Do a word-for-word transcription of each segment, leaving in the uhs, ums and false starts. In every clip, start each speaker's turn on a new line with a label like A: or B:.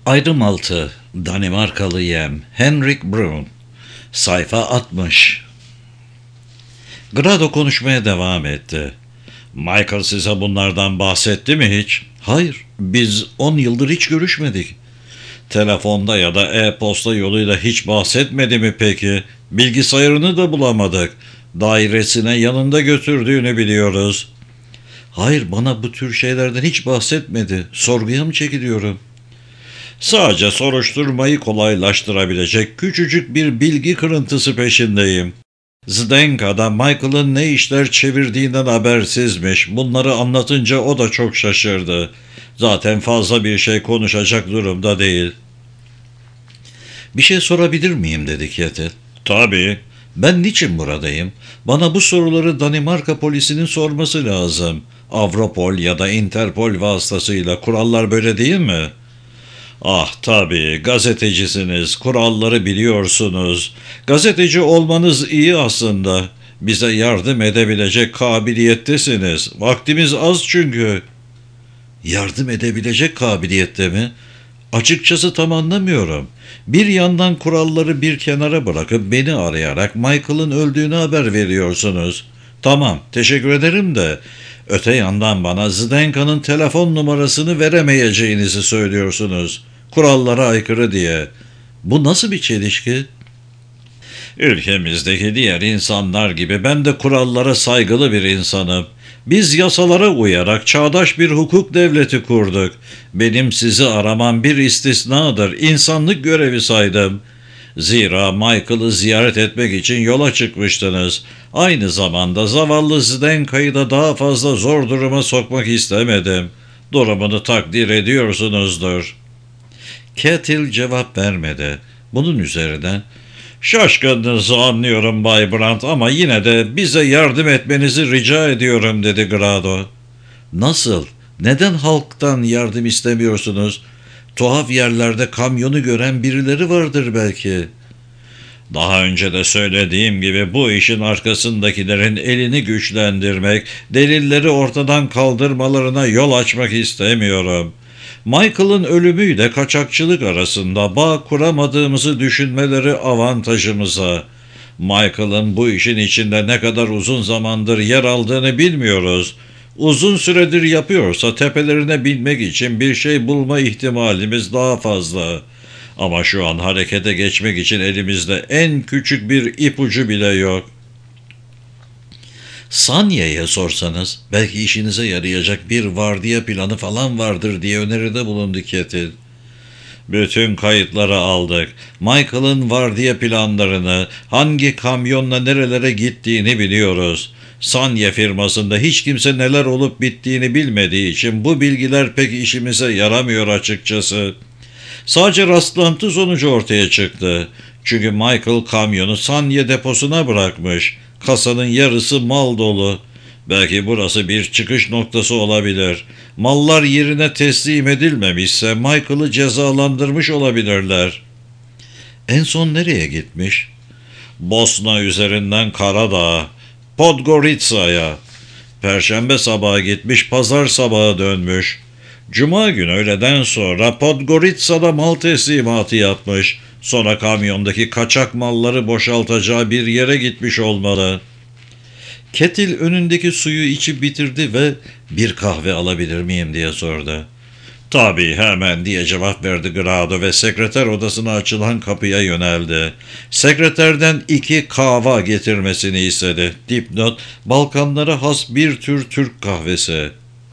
A: Ayrım altı Danimarkalı Yem Henrik Brun. Sayfa altmış. Grado konuşmaya devam etti. Michael size bunlardan bahsetti mi hiç? Hayır, biz on yıldır hiç görüşmedik. Telefonda ya da e-posta yoluyla hiç bahsetmedi mi peki? Bilgisayarını da bulamadık. Dairesine yanında götürdüğünü biliyoruz. Hayır, bana bu tür şeylerden hiç bahsetmedi. Sorguya mı çekiliyorum? Sadece soruşturmayı kolaylaştırabilecek küçücük bir bilgi kırıntısı peşindeyim. Zdenka'da Michael'ın ne işler çevirdiğinden habersizmiş. Bunları anlatınca o da çok şaşırdı. Zaten fazla bir şey konuşacak durumda değil. Bir şey sorabilir miyim dedi Kjetil. Tabii. Ben niçin buradayım? Bana bu soruları Danimarka polisinin sorması lazım. Avropol ya da Interpol vasıtasıyla kurallar böyle değil mi? Ah tabii, gazetecisiniz, kuralları biliyorsunuz. Gazeteci olmanız iyi aslında. Bize yardım edebilecek kabiliyettesiniz. Vaktimiz az çünkü. Yardım edebilecek kabiliyette mi? Açıkçası tam anlamıyorum. Bir yandan kuralları bir kenara bırakıp beni arayarak Michael'ın öldüğünü haber veriyorsunuz. Tamam, teşekkür ederim de öte yandan bana Zdenka'nın telefon numarasını veremeyeceğinizi söylüyorsunuz. Kurallara aykırı diye. Bu nasıl bir çelişki? Ülkemizdeki diğer insanlar gibi ben de kurallara saygılı bir insanım. Biz yasalara uyarak çağdaş bir hukuk devleti kurduk. Benim sizi aramam bir istisnadır. İnsanlık görevi saydım. Zira Michael'ı ziyaret etmek için yola çıkmıştınız. Aynı zamanda zavallı Zdenka'yı da daha fazla zor duruma sokmak istemedim. Durumunu takdir ediyorsunuzdur. Kjetil cevap vermedi. Bunun üzerine "Şaşkınlığınızı anlıyorum Bay Brandt ama yine de bize yardım etmenizi rica ediyorum" dedi Grado. Nasıl? Neden halktan yardım istemiyorsunuz? Tuhaf yerlerde kamyonu gören birileri vardır belki. Daha önce de söylediğim gibi bu işin arkasındakilerin elini güçlendirmek, delilleri ortadan kaldırmalarına yol açmak istemiyorum. Michael'ın ölümüyle kaçakçılık arasında bağ kuramadığımızı düşünmeleri avantajımıza. Michael'ın bu işin içinde ne kadar uzun zamandır yer aldığını bilmiyoruz. Uzun süredir yapıyorsa tepelerine binmek için bir şey bulma ihtimalimiz daha fazla. Ama şu an harekete geçmek için elimizde en küçük bir ipucu bile yok. Sanye'ye sorsanız belki işinize yarayacak bir vardiya planı falan vardır diye öneride bulundu Kjetil. Bütün kayıtları aldık. Michael'ın vardiya planlarını, hangi kamyonla nerelere gittiğini biliyoruz. Sanye firmasında hiç kimse neler olup bittiğini bilmediği için bu bilgiler pek işimize yaramıyor açıkçası. Sadece rastlantı sonucu ortaya çıktı. Çünkü Michael kamyonu Sanye deposuna bırakmış. Kasanın yarısı mal dolu. Belki burası bir çıkış noktası olabilir. Mallar yerine teslim edilmemişse Michael'ı cezalandırmış olabilirler. En son nereye gitmiş? Bosna üzerinden Karadağ'a, Podgorica'ya. Perşembe sabahı gitmiş, pazar sabahı dönmüş. Cuma günü öğleden sonra Podgorica'da mal teslimatı yapmış. Sonra kamyondaki kaçak malları boşaltacağı bir yere gitmiş olmalı. Kjetil önündeki suyu içip bitirdi ve "Bir kahve alabilir miyim?" diye sordu. "Tabii, hemen" diye cevap verdi Grado ve sekreter odasına açılan kapıya yöneldi. Sekreterden iki kahva getirmesini istedi. Dipnot: Balkanlara has bir tür Türk kahvesi.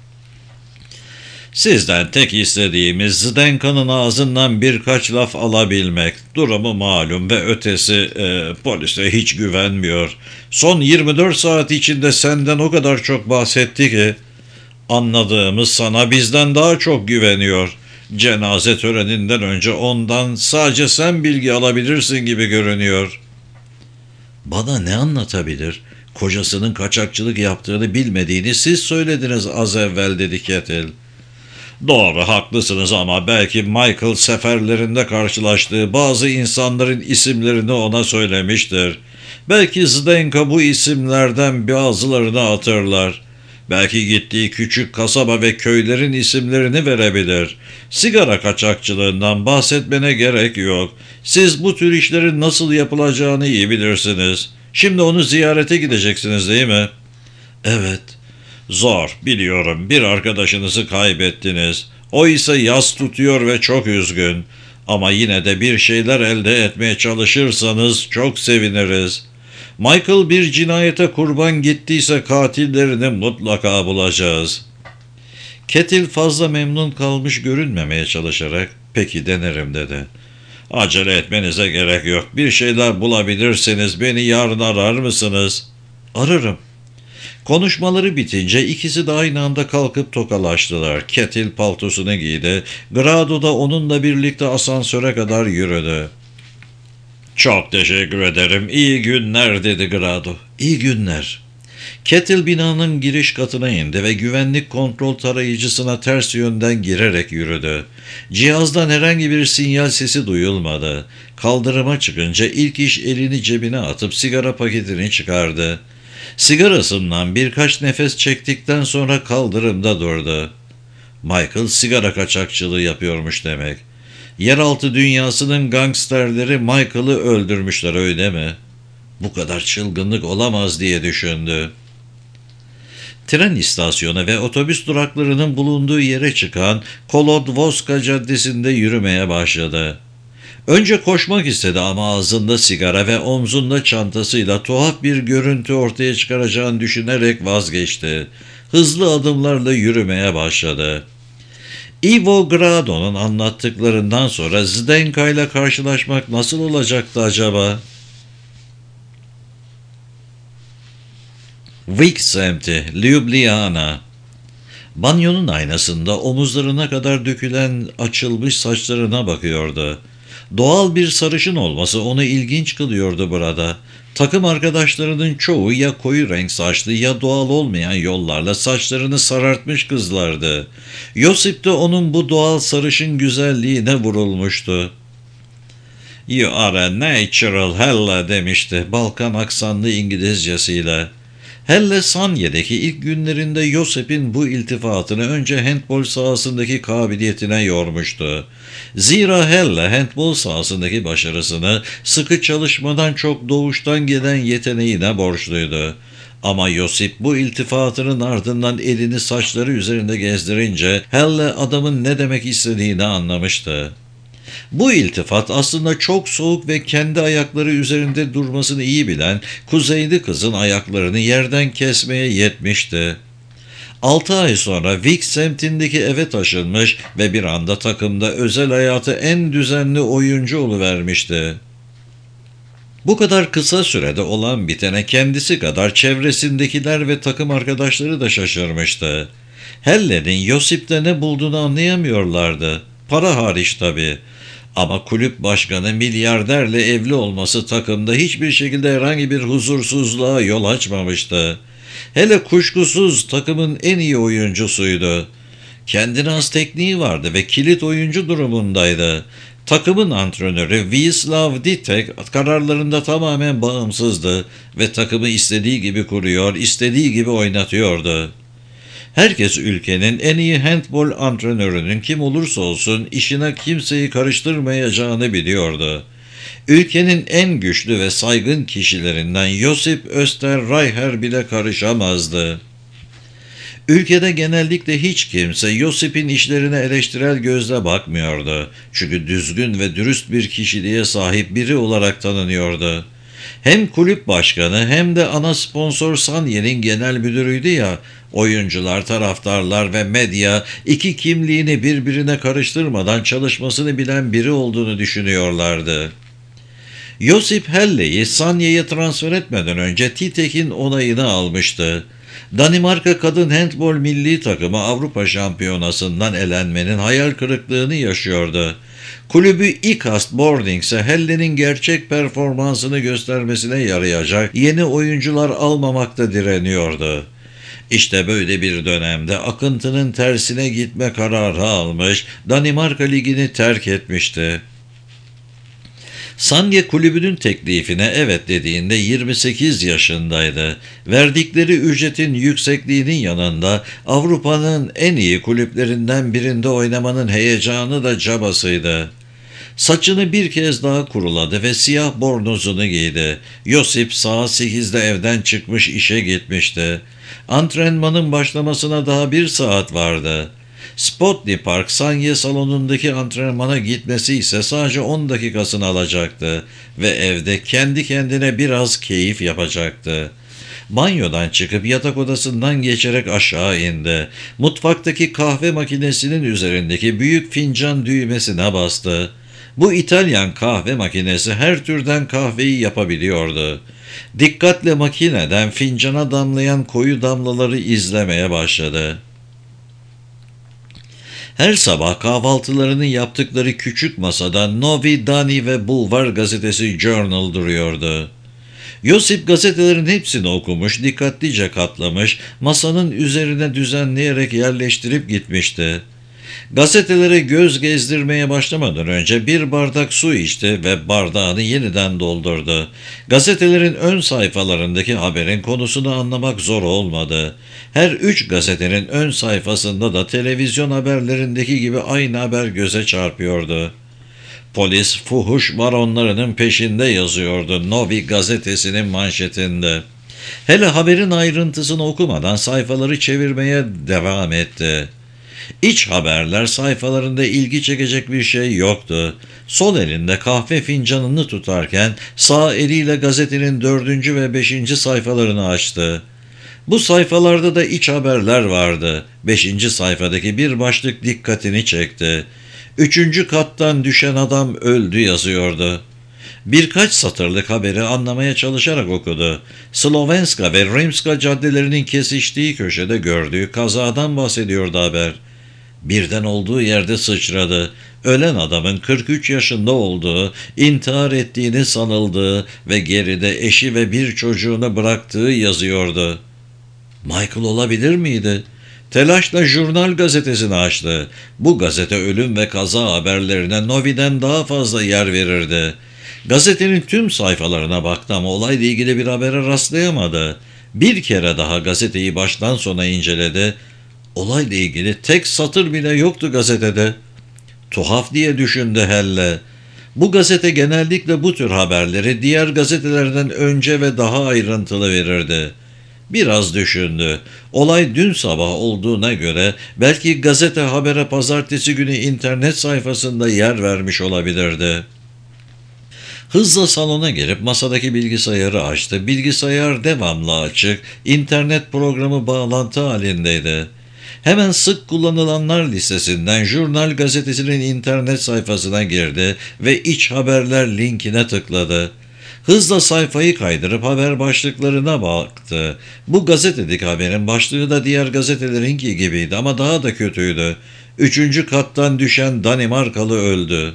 A: "Sizden tek istediğimiz Zdenka'nın ağzından birkaç laf alabilmek. Durumu malum ve ötesi e, polise hiç güvenmiyor. Son yirmi dört saat içinde senden o kadar çok bahsetti ki anladığımız sana bizden daha çok güveniyor. Cenaze töreninden önce ondan sadece sen bilgi alabilirsin gibi görünüyor." "Bana ne anlatabilir? Kocasının kaçakçılık yaptığını bilmediğini siz söylediniz az evvel" dedi Kjetil. "Doğru, haklısınız ama belki Michael seferlerinde karşılaştığı bazı insanların isimlerini ona söylemiştir. Belki Zdenka bu isimlerden bazılarını hatırlar. Belki gittiği küçük kasaba ve köylerin isimlerini verebilir. Sigara kaçakçılığından bahsetmene gerek yok. Siz bu tür işlerin nasıl yapılacağını iyi bilirsiniz. Şimdi onu ziyarete gideceksiniz değil mi? Evet. Zor, biliyorum. Bir arkadaşınızı kaybettiniz. O ise yas tutuyor ve çok üzgün. Ama yine de bir şeyler elde etmeye çalışırsanız çok seviniriz. Michael bir cinayete kurban gittiyse katillerini mutlaka bulacağız. Kettle fazla memnun kalmış görünmemeye çalışarak peki denerim dedi. Acele etmenize gerek yok. Bir şeyler bulabilirseniz beni yarın arar mısınız? Ararım. Konuşmaları bitince ikisi de aynı anda kalkıp tokalaştılar. Kettle paltosunu giydi. Grado da onunla birlikte asansöre kadar yürüdü. Çok teşekkür ederim. İyi günler dedi Grado. İyi günler. Kettle binanın giriş katına indi ve güvenlik kontrol tarayıcısına ters yönden girerek yürüdü. Cihazdan herhangi bir sinyal sesi duyulmadı. Kaldırıma çıkınca ilk iş elini cebine atıp sigara paketini çıkardı. Sigarasından birkaç nefes çektikten sonra kaldırımda durdu. Michael sigara kaçakçılığı yapıyormuş demek. Yeraltı dünyasının gangsterleri Michael'ı öldürmüşler öyle mi? Bu kadar çılgınlık olamaz diye düşündü. Tren istasyonu ve otobüs duraklarının bulunduğu yere çıkan Kolodvoska Caddesi'nde yürümeye başladı. Önce koşmak istedi ama ağzında sigara ve omzunda çantasıyla tuhaf bir görüntü ortaya çıkaracağını düşünerek vazgeçti. Hızlı adımlarla yürümeye başladı. Ivo Grado'nun anlattıklarından sonra Zdenka ile karşılaşmak nasıl olacaktı acaba? Vik semti, Ljubljana. Banyonun aynasında omuzlarına kadar dökülen açılmış saçlarına bakıyordu. Doğal bir sarışın olması onu ilginç kılıyordu burada. Takım arkadaşlarının çoğu ya koyu renk saçlı ya doğal olmayan yollarla saçlarını sarartmış kızlardı. Josip de onun bu doğal sarışın güzelliğine vurulmuştu. "You are a natural Hella" demişti Balkan aksanlı İngilizcesiyle. Helle Sanye'deki ilk günlerinde Josip'in bu iltifatını önce handbol sahasındaki kabiliyetine yormuştu. Zira Helle handbol sahasındaki başarısını sıkı çalışmadan çok doğuştan gelen yeteneğine borçluydu. Ama Josip bu iltifatının ardından elini saçları üzerinde gezdirince Helle adamın ne demek istediğini anlamıştı. Bu iltifat aslında çok soğuk ve kendi ayakları üzerinde durmasını iyi bilen kuzeyli kızın ayaklarını yerden kesmeye yetmişti. Altı ay sonra Vik semtindeki eve taşınmış ve bir anda takımda özel hayatı en düzenli oyuncu oluvermişti. Bu kadar kısa sürede olan bitene kendisi kadar çevresindekiler ve takım arkadaşları da şaşırmıştı. Helle'nin Josip'te ne bulduğunu anlayamıyorlardı. Para hariç tabii. Ama kulüp başkanı milyarderle evli olması takımda hiçbir şekilde herhangi bir huzursuzluğa yol açmamıştı. Hele kuşkusuz takımın en iyi oyuncusuydu. Kendine has tekniği vardı ve kilit oyuncu durumundaydı. Takımın antrenörü Vislav Ditek kararlarında tamamen bağımsızdı ve takımı istediği gibi kuruyor, istediği gibi oynatıyordu. Herkes ülkenin en iyi handbol antrenörünün kim olursa olsun işine kimseyi karıştırmayacağını biliyordu. Ülkenin en güçlü ve saygın kişilerinden Josip Österreicher bile karışamazdı. Ülkede genellikle hiç kimse Josip'in işlerine eleştirel gözle bakmıyordu. Çünkü düzgün ve dürüst bir kişiliğe sahip biri olarak tanınıyordu. Hem kulüp başkanı hem de ana sponsor Sanye'nin genel müdürüydü ya, oyuncular, taraftarlar ve medya iki kimliğini birbirine karıştırmadan çalışmasını bilen biri olduğunu düşünüyorlardı. Josip Helle'yi Sanye'ye transfer etmeden önce Titek'in onayını almıştı. Danimarka kadın handbol milli takımı Avrupa şampiyonasından elenmenin hayal kırıklığını yaşıyordu. Kulübü İKAST Boarding ise Helle'nin gerçek performansını göstermesine yarayacak yeni oyuncular almamakta direniyordu. İşte böyle bir dönemde akıntının tersine gitme kararı almış, Danimarka Ligi'ni terk etmişti. Sandye kulübünün teklifine evet dediğinde yirmi sekiz yaşındaydı. Verdikleri ücretin yüksekliğinin yanında Avrupa'nın en iyi kulüplerinden birinde oynamanın heyecanı da cabasıydı. Saçını bir kez daha kuruladı ve siyah bornozunu giydi. Josip saat sekizde evden çıkmış işe gitmişti. Antrenmanın başlamasına daha bir saat vardı. Spotney Park sahne salonundaki antrenmana gitmesi ise sadece on dakikasını alacaktı ve evde kendi kendine biraz keyif yapacaktı. Banyodan çıkıp yatak odasından geçerek aşağı indi. Mutfaktaki kahve makinesinin üzerindeki büyük fincan düğmesine bastı. Bu İtalyan kahve makinesi her türden kahveyi yapabiliyordu. Dikkatle makineden fincana damlayan koyu damlaları izlemeye başladı. Her sabah kahvaltılarını yaptıkları küçük masada Novi Dani ve Bulvar gazetesi Journal duruyordu. Josip gazetelerin hepsini okumuş, dikkatlice katlamış, masanın üzerine düzenleyerek yerleştirip gitmişti. Gazetelere göz gezdirmeye başlamadan önce bir bardak su içti ve bardağını yeniden doldurdu. Gazetelerin ön sayfalarındaki haberin konusunu anlamak zor olmadı. Her üç gazetenin ön sayfasında da televizyon haberlerindeki gibi aynı haber göze çarpıyordu. Polis fuhuş baronlarının peşinde yazıyordu Novi gazetesinin manşetinde. Hele haberin ayrıntısını okumadan sayfaları çevirmeye devam etti. İç haberler sayfalarında ilgi çekecek bir şey yoktu. Sol elinde kahve fincanını tutarken sağ eliyle gazetenin dördüncü ve beşinci sayfalarını açtı. Bu sayfalarda da iç haberler vardı. Beşinci sayfadaki bir başlık dikkatini çekti. Üçüncü kattan düşen adam öldü yazıyordu. Birkaç satırlık haberi anlamaya çalışarak okudu. Slovenska ve Rimska caddelerinin kesiştiği köşede gördüğü kazadan bahsediyordu haber. Birden olduğu yerde sıçradı. Ölen adamın kırk üç yaşında olduğu, intihar ettiğini sanıldığı ve geride eşi ve bir çocuğunu bıraktığı yazıyordu. Michael olabilir miydi? Telaşla Jurnal gazetesini açtı. Bu gazete ölüm ve kaza haberlerine Novi'den daha fazla yer verirdi. Gazetenin tüm sayfalarına baktı ama olayla ilgili bir habere rastlayamadı. Bir kere daha gazeteyi baştan sona inceledi. Olayla ilgili tek satır bile yoktu gazetede. Tuhaf diye düşündü Helle. Bu gazete genellikle bu tür haberleri diğer gazetelerden önce ve daha ayrıntılı verirdi. Biraz düşündü. Olay dün sabah olduğuna göre belki gazete habere pazartesi günü internet sayfasında yer vermiş olabilirdi. Hızla salona girip masadaki bilgisayarı açtı. Bilgisayar devamlı açık, internet programı bağlantı halindeydi. Hemen sık kullanılanlar listesinden Jurnal gazetesinin internet sayfasına girdi ve iç haberler linkine tıkladı. Hızla sayfayı kaydırıp haber başlıklarına baktı. Bu gazetedeki haberin başlığı da diğer gazetelerinki gibiydi ama daha da kötüydü. Üçüncü kattan düşen Danimarkalı öldü.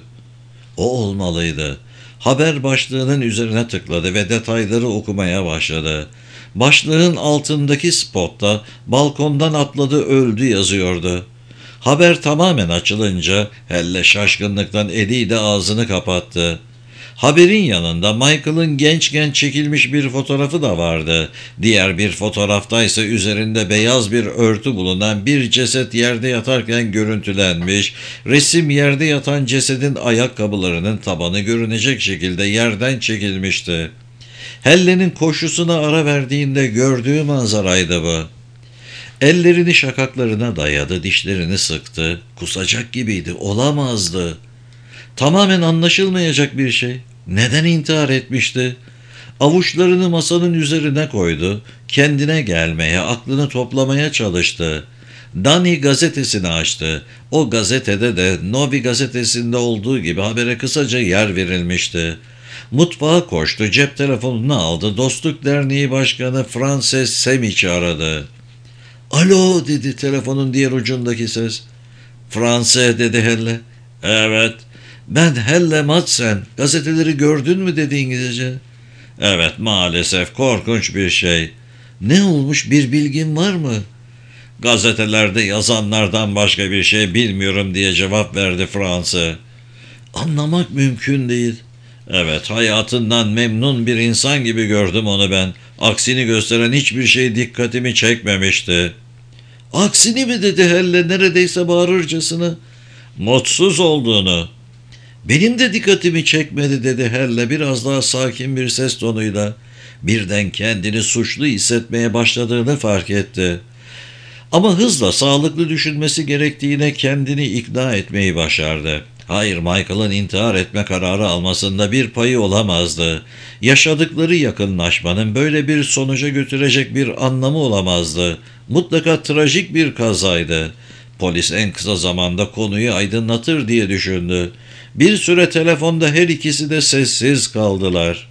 A: O olmalıydı. Haber başlığının üzerine tıkladı ve detayları okumaya başladı. Başlığın altındaki spotta balkondan atladı öldü yazıyordu. Haber tamamen açılınca Helle şaşkınlıktan eliyle ağzını kapattı. Haberin yanında Michael'ın genç genç çekilmiş bir fotoğrafı da vardı. Diğer bir fotoğrafta ise üzerinde beyaz bir örtü bulunan bir ceset yerde yatarken görüntülenmiş, resim yerde yatan cesedin ayakkabılarının tabanı görünecek şekilde yerden çekilmişti. Helle'nin koşusuna ara verdiğinde gördüğü manzaraydı bu. Ellerini şakaklarına dayadı, dişlerini sıktı. Kusacak gibiydi, olamazdı. Tamamen anlaşılmayacak bir şey. Neden intihar etmişti? Avuçlarını masanın üzerine koydu. Kendine gelmeye, aklını toplamaya çalıştı. Dani gazetesini açtı. O gazetede de Novi gazetesinde olduğu gibi habere kısaca yer verilmişti. Mutfağa koştu, cep telefonunu aldı. Dostluk Derneği Başkanı Frances Semiç'i aradı. "Alo," dedi telefonun diğer ucundaki ses. "Franse," dedi Helle. "Evet." "Ben Helle Madsen. Gazeteleri gördün mü?" dedi İngilizce. "Evet, maalesef korkunç bir şey." "Ne olmuş, bir bilgin var mı?" "Gazetelerde yazanlardan başka bir şey bilmiyorum," diye cevap verdi Fransa. "Anlamak mümkün değil." Evet, hayatından memnun bir insan gibi gördüm onu ben. Aksini gösteren hiçbir şey dikkatimi çekmemişti. Aksini mi dedi Helle neredeyse bağırırcasına. Mutsuz olduğunu. Benim de dikkatimi çekmedi dedi Helle biraz daha sakin bir ses tonuyla. Birden kendini suçlu hissetmeye başladığını fark etti. Ama hızla sağlıklı düşünmesi gerektiğine kendini ikna etmeyi başardı. Hayır, Michael'ın intihar etme kararı almasında bir payı olamazdı. Yaşadıkları yakınlaşmanın böyle bir sonuca götürecek bir anlamı olamazdı. Mutlaka trajik bir kazaydı. Polis en kısa zamanda konuyu aydınlatır diye düşündü. Bir süre telefonda her ikisi de sessiz kaldılar.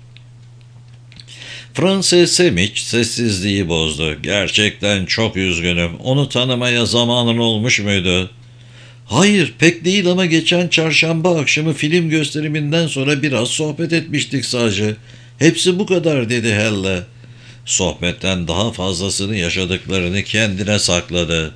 A: Frances Semic sessizliği bozdu. Gerçekten çok üzgünüm. Onu tanımaya zamanın olmuş muydu? Hayır, pek değil ama geçen çarşamba akşamı film gösteriminden sonra biraz sohbet etmiştik sadece. Hepsi bu kadar dedi Helle. Sohbetten daha fazlasını yaşadıklarını kendine sakladı.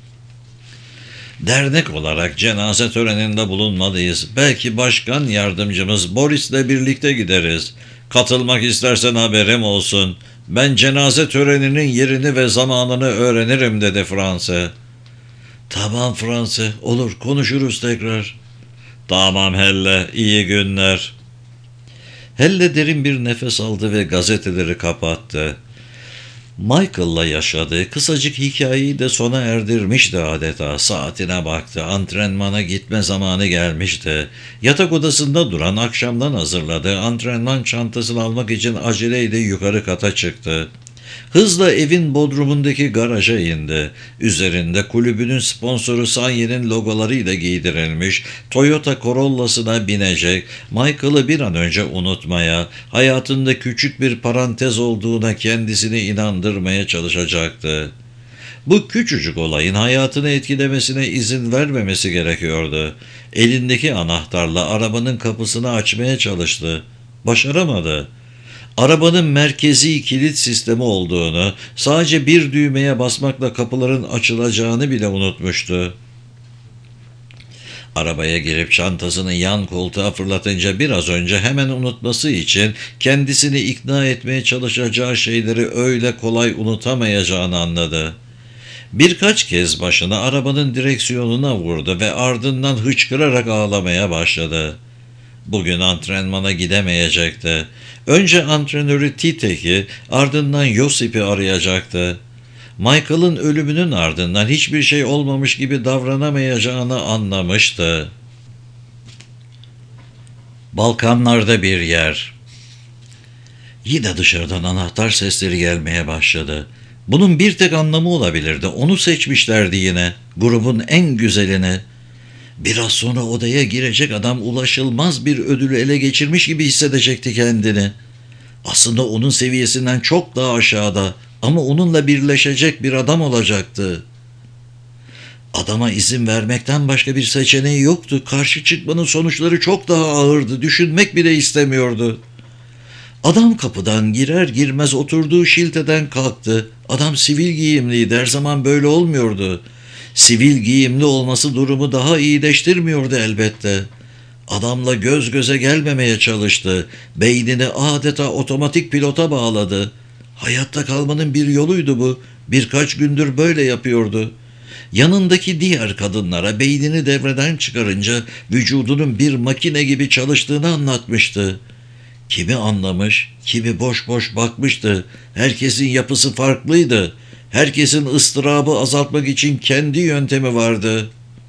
A: Dernek olarak cenaze töreninde bulunmalıyız. Belki başkan yardımcımız Boris'le birlikte gideriz. Katılmak istersen haberim olsun. Ben cenaze töreninin yerini ve zamanını öğrenirim dedi Fransa. Tamam Fransa, olur konuşuruz tekrar. Tamam Helle, iyi günler. Helle derin bir nefes aldı ve gazeteleri kapattı. Michael'la yaşadığı kısacık hikayeyi de sona erdirmişti adeta. Saatine baktı. Antrenmana gitme zamanı gelmişti. Yatak odasında duran akşamdan hazırladığı antrenman çantasını almak için aceleyle yukarı kata çıktı. Hızla evin bodrumundaki garaja indi. Üzerinde kulübünün sponsoru Sanyi'nin logolarıyla giydirilmiş Toyota Corolla'sına binecek, Michael'ı bir an önce unutmaya, hayatında küçük bir parantez olduğuna kendisini inandırmaya çalışacaktı. Bu küçücük olayın hayatını etkilemesine izin vermemesi gerekiyordu. Elindeki anahtarla arabanın kapısını açmaya çalıştı. Başaramadı. Arabanın merkezi kilit sistemi olduğunu, sadece bir düğmeye basmakla kapıların açılacağını bile unutmuştu. Arabaya girip çantasını yan koltuğa fırlatınca biraz önce hemen unutması için kendisini ikna etmeye çalışacağı şeyleri öyle kolay unutamayacağını anladı. Birkaç kez başını arabanın direksiyonuna vurdu ve ardından hıçkırarak ağlamaya başladı. Bugün antrenmana gidemeyecekti. Önce antrenörü Titek'i, ardından Yosip'i arayacaktı. Michael'ın ölümünün ardından hiçbir şey olmamış gibi davranamayacağını anlamıştı. Balkanlarda bir yer. Yine dışarıdan anahtar sesleri gelmeye başladı. Bunun bir tek anlamı olabilirdi. Onu seçmişlerdi yine. Grubun en güzelini. Biraz sonra odaya girecek adam ulaşılmaz bir ödülü ele geçirmiş gibi hissedecekti kendini. Aslında onun seviyesinden çok daha aşağıda ama onunla birleşecek bir adam olacaktı. Adama izin vermekten başka bir seçeneği yoktu. Karşı çıkmanın sonuçları çok daha ağırdı. Düşünmek bile istemiyordu. Adam kapıdan girer girmez oturduğu şilteden kalktı. Adam sivil giyimliydi. Her zaman böyle olmuyordu. Sivil giyimli olması durumu daha iyileştirmiyordu elbette. Adamla göz göze gelmemeye çalıştı. Beynini adeta otomatik pilota bağladı. Hayatta kalmanın bir yoluydu bu. Birkaç gündür böyle yapıyordu. Yanındaki diğer kadınlara beynini devreden çıkarınca vücudunun bir makine gibi çalıştığını anlatmıştı. Kimi anlamış, kimi boş boş bakmıştı. Herkesin yapısı farklıydı. Herkesin ıstırabı azaltmak için kendi yöntemi vardı.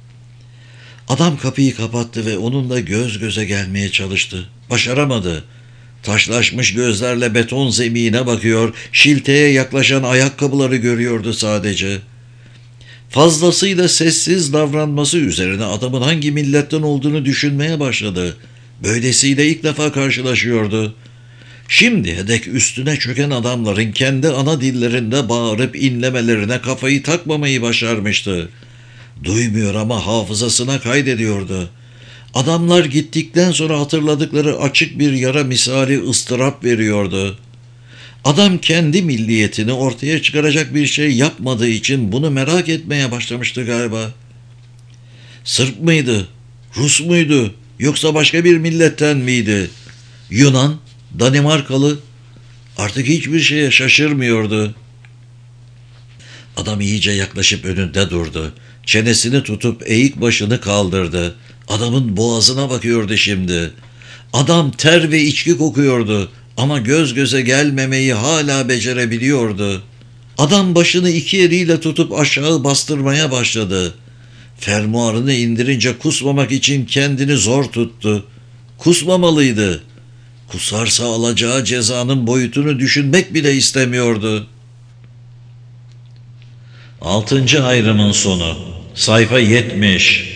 A: Adam kapıyı kapattı ve onunla göz göze gelmeye çalıştı. Başaramadı. Taşlaşmış gözlerle beton zemine bakıyor, şilteye yaklaşan ayakkabıları görüyordu sadece. Fazlasıyla sessiz davranması üzerine adamın hangi milletten olduğunu düşünmeye başladı. Böylesiyle ilk defa karşılaşıyordu. Şimdiye dek üstüne çöken adamların kendi ana dillerinde bağırıp inlemelerine kafayı takmamayı başarmıştı. Duymuyor ama hafızasına kaydediyordu. Adamlar gittikten sonra hatırladıkları açık bir yara misali ıstırap veriyordu. Adam kendi milliyetini ortaya çıkaracak bir şey yapmadığı için bunu merak etmeye başlamıştı galiba. Sırp mıydı? Rus muydu? Yoksa başka bir milletten miydi? Yunan, Danimarkalı. Artık hiçbir şeye şaşırmıyordu. Adam iyice yaklaşıp önünde durdu. Çenesini tutup eğik başını kaldırdı. Adamın boğazına bakıyordu şimdi. Adam ter ve içki kokuyordu ama göz göze gelmemeyi hala becerebiliyordu. Adam başını iki eliyle tutup aşağı bastırmaya başladı. Fermuarını indirince kusmamak için kendini zor tuttu. Kusmamalıydı. Kusarsa alacağı cezanın boyutunu düşünmek bile istemiyordu. Altıncı ayrımın sonu. Sayfa yetmiş.